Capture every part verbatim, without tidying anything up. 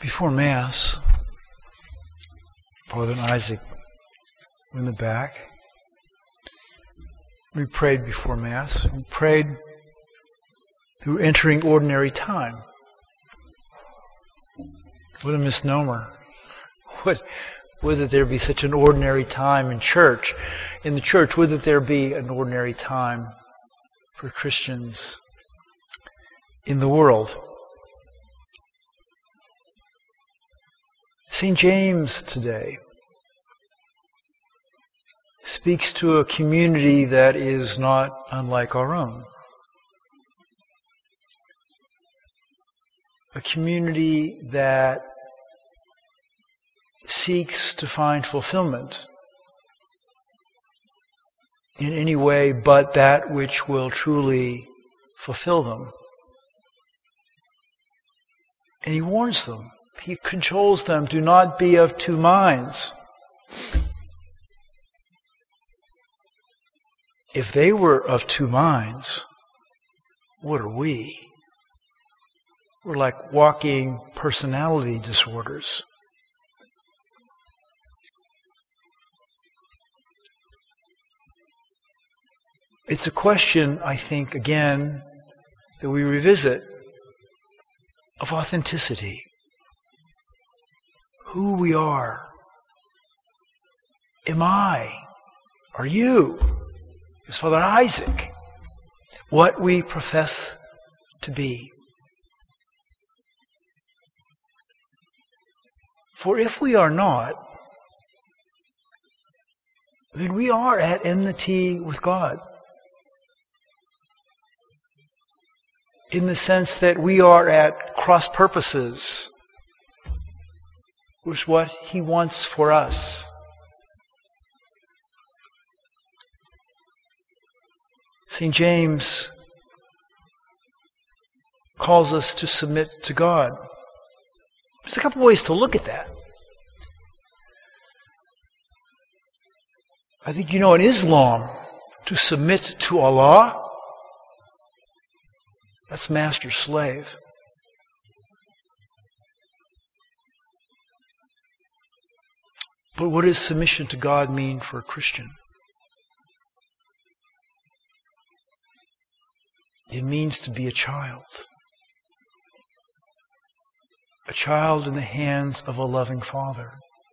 Before Mass, Father and Isaac were in the back. We prayed before Mass. We prayed through entering ordinary time. What a misnomer. What, would that there be such an ordinary time in church? In the church, would that there be an ordinary time for Christians in the world? Saint James today speaks to a community that is not unlike our own. A community that seeks to find fulfillment in any way but that which will truly fulfill them. And he warns them. He cajoles them, do not be of two minds. If they were of two minds, what are we? We're like walking personality disorders. It's a question, I think, again, that we revisit of authenticity. Who we are. Am I? Are you? Is Father Isaac what we profess to be? For if we are not, then we are at enmity with God. In the sense that we are at cross purposes with what He wants for us. Saint James calls us to submit to God. There's a couple ways to look at that. I think you know in Islam, to submit to Allah, that's master-slave. But what does submission to God mean for a Christian? It means to be a child. A child in the hands of a loving Father.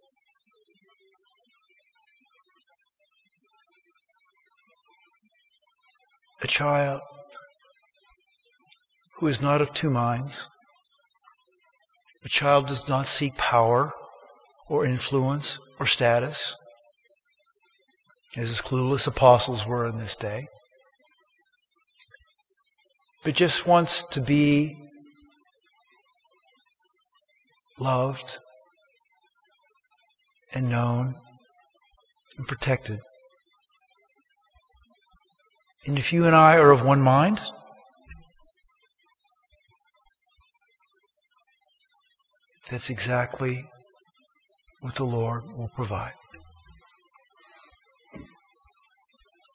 A child who is not of two minds. A child does not seek power or influence or status, as his clueless apostles were in this day, but just wants to be loved and known and protected. And if you and I are of one mind, that's exactly what the Lord will provide.